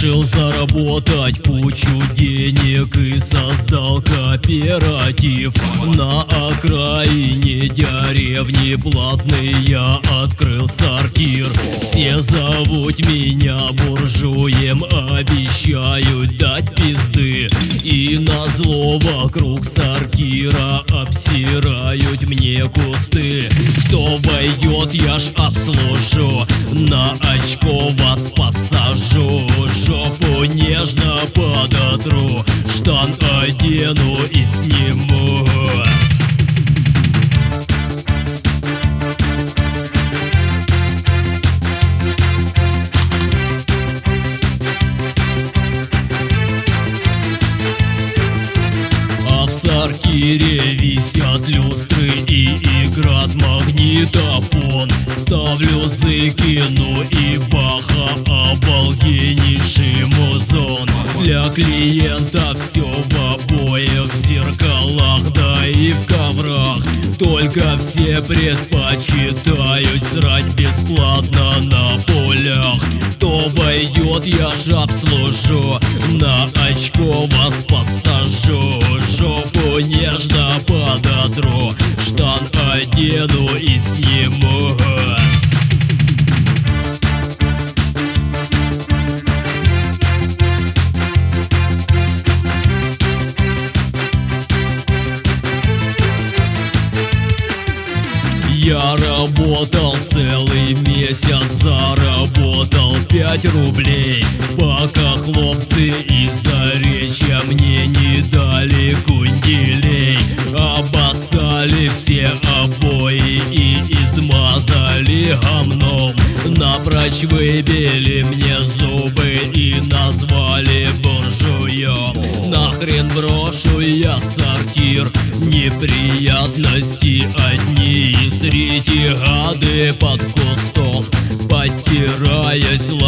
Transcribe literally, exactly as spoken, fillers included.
Решил заработать кучу денег и создал кооператив. На окраине деревни платный я открыл сортир. Все зовут меня буржуем, обещают дать пизды. И назло вокруг сортира обсирают мне кусты. Кто войдет, я ж обслужу, на очко вас посажу. Жопу нежно подотру, штан одену и сниму. А в сортире висят люстры и играет магнитофон. Ставлю Зыкину и Баха, обалденнейший музон. Для клиента все в обоих зеркалах, да и в коврах. Только все предпочитают срать бесплатно на полях. Кто войдет, я ж обслужу, на очко вас посажу. Жопу нежно подотру, штан одену и сниму. Я работал целый месяц, заработал пять рублей. Пока хлопцы из Заречья мне не дали кунделей. Обоссали все обои и измазали гомном. Напрочь выбили мне зубы и назвали буржуем. Нахрен брошу я сортир, неприятности одни. Среди гады под кустом, подтираясь